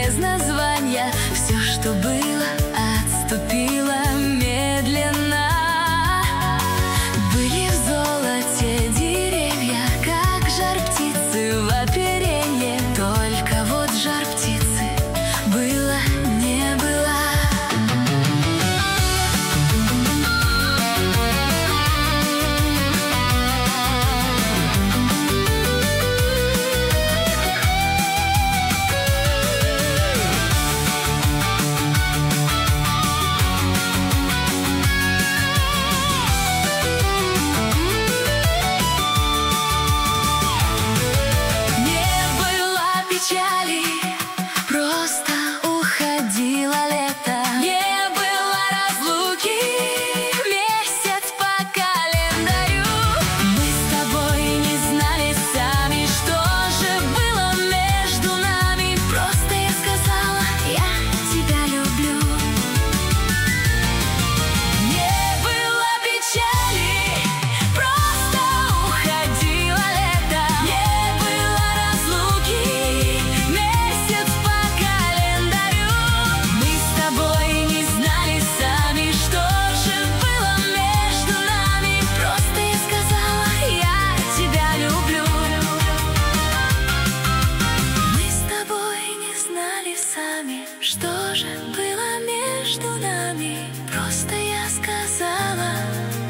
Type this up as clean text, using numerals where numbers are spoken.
без названия. Все, что было, отступило медленно. Были в золоте деревья, как жар птицы в оперенье. Только вот жар птицы было, не было. Просто уходило лето. Не было разлуки, месяц по календарю. Мы с тобой не знали сами, что же было между нами. Просто я сказала: я тебя люблю. Не было печали, просто уходило лето. Не было разлуки, месяц по календарю. Мы с тобой не знали сами, что же было между нами. Просто я сказала: я тебя люблю. Мы с тобой не знали сами, что же было между нами. Просто я сказала: